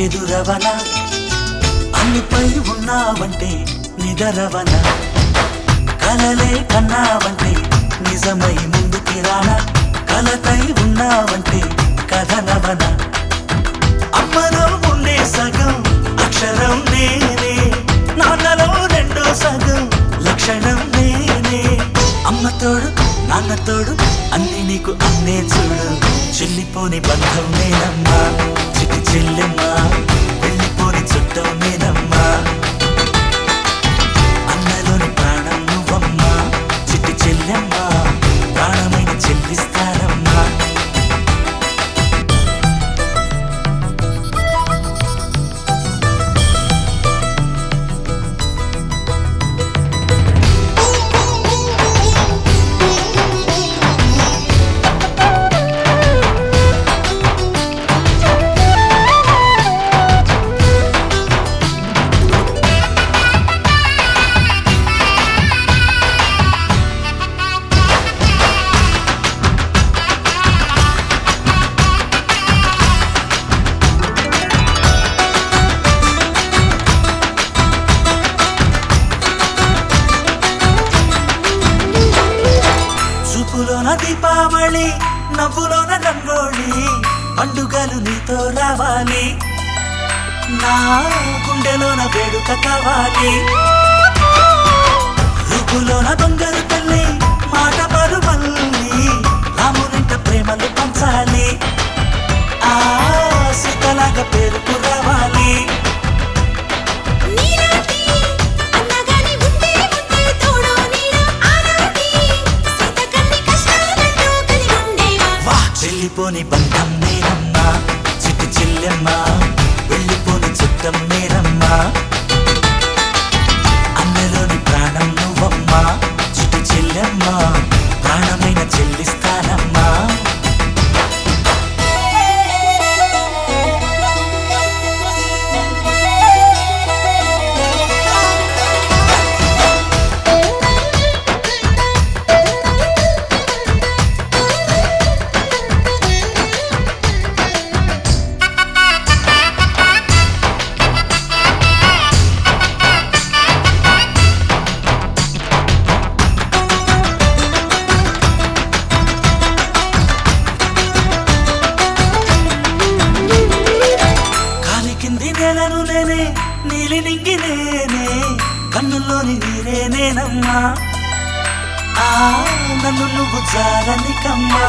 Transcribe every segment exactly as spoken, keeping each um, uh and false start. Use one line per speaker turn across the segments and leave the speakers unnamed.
ఎదురవన అన్నిపై ఉన్నావంటే నిదరవన కలలే కన్నావంటే నిజమై ముందుకి రానా కలతై ఉన్నావంటే కథనవన అమ్మలో ఉండే సగం అక్షరం నేనే నాన్నలో రెండో సగం లక్షణం నేనే అమ్మ తోడు నాన్న తోడు అన్ని నీకు అన్నే చూడు చెల్లిపోని బంధం నేనమ్మా చిట్టి చెల్లెమ్మా వెళ్ళిపోని చుట్టం నేనమ్మా అన్నలోని ప్రాణం నువ్వమ్మా చిట్టి చెల్లెమ్మా ప్రాణమైన చెల్లిస్తానమ్మా చూపులోన దీపావళి నవ్వులోన రంగోళి పండుగలు నీతో రావాలి నా గుండెలోన వేడుక కావాలి రూపులోన దొంగలు తల్లి మాట పరుమల్లి రామునింట ప్రేమలు పంచాలి ఆ సీతలాగా పేరుకు రావాలి వెళ్ళిపోని బంధం నేనమ్మా చిట్టి చెల్లెమ్మా వెళ్ళిపోని చుట్టం నేనమ్మా అన్నలోని ప్రాణం నువ్వమ్మా చిట్టి చెల్లెమ్మా ప్రాణమైన చెల్లిస్తానమ్మా నేలను నేనే నీలి నింగి నేనే కన్నుల్లోని నీరే నేనమ్మా ఆ నన్ను నువ్వు జారనికమ్మా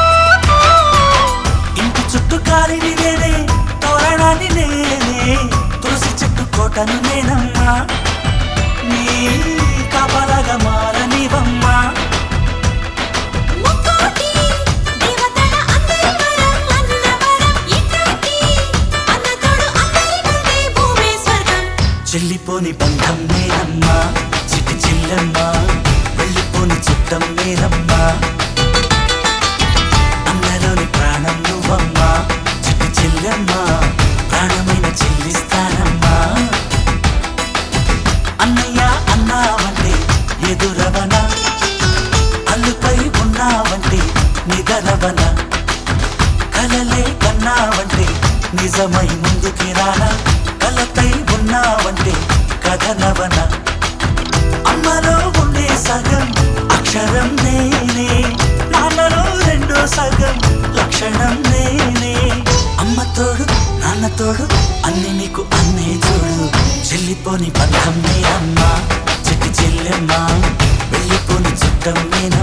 ఇంటి చుట్టూ కాలిని నేనే తోరణాన్ని నేనే తులసి చెట్టు కోటను నేనమ్మా నీ కాపలాగా మారనివమ్మా చెల్లిపోని బంధం నేనమ్మా చిట్టి చెల్లెమ్మా వెళ్ళిపోని చుట్టం నేనమ్మా అన్నలోని ప్రాణం నువ్వమ్మా చిట్టి చెల్లెమ్మా ప్రాణమైన చెల్లిస్తానమ్మా అన్నయ్య అన్నావంటే ఎదురవన అల్లుపై ఉన్నావంటే నిదరవన కలలే కన్నావంటే నిజమై ముందుకి రానా కలతై ఉన్నావంటే కథనవన అమ్మలో ఉండే సగం అక్షరం నేనే నాన్నలో రెండో సగం లక్షణం నేనే అమ్మ తోడు నాన్న తోడు అన్ని నీకు అన్నే చూడు చెల్లిపోని బంధం నేనమ్మా చిట్టి చెల్లెమ్మా వెళ్ళిపోని చుట్టం నేనమ్మా